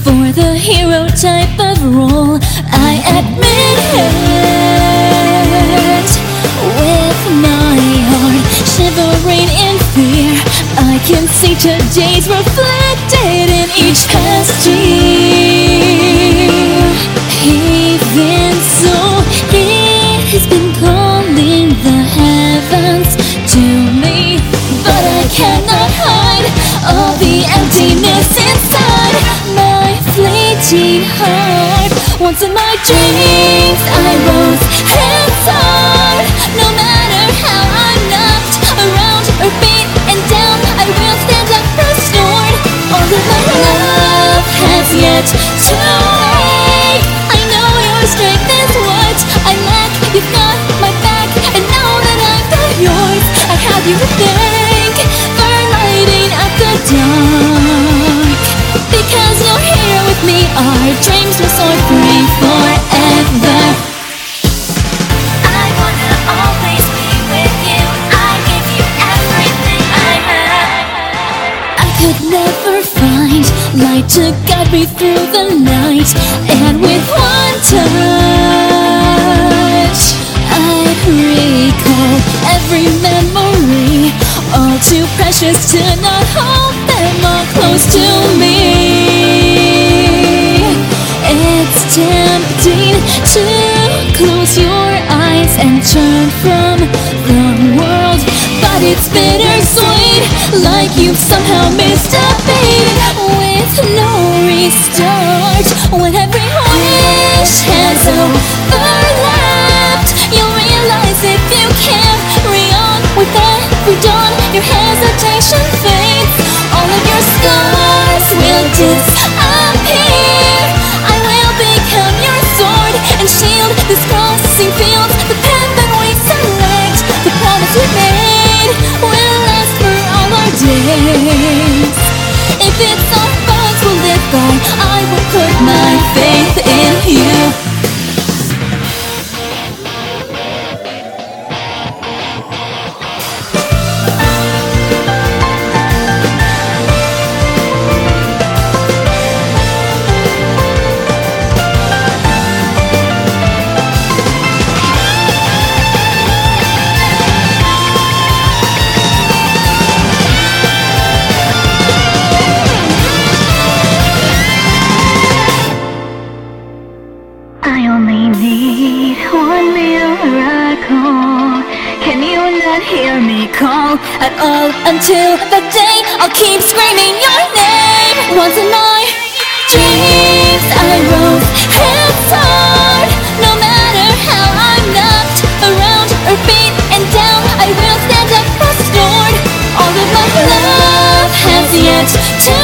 for the hero type of role. I admit it. With my heart shivering in fear, I can see today's reflected in each past year. Even so, he's been calling the heavens to me, but I cannot hide all the emptiness inside my fleeting heart. Once in my dreams I rose and soared. No matter how I'm knocked around or beaten down, I will stand up restored. All of my love has yet to wake. I know your strength is what I lack. You've got my back, and now that I've got yours, I have you to thank for lighting up the dark. Because you're here with me, our dreams will soar free forever. I wanna always be with you. I give you everything I have. I could never find light to guide me through the night, and with one touch I'd recall every memory, all too precious to not hold them all close to me. It's tempting to close your eyes and turn from the world, but it's bittersweet, like you've somehow missed a beat. With no restart, when every wish has overlapped, you'll realize if you carry on with every dawn, your hesitation fades. All of your scars will disappear. I will become your sword and shield, this crossing field, the path that we select. The promise we made will last for all our days. If it's our bonds will live by, I will put my faith in you. I only need one miracle. Can you not hear me call At all until the day I'll keep screaming your name. Once in my dreams I rose and soared. No matter how I'm knocked around or beaten down, I will stand up restored. All of my love has yet to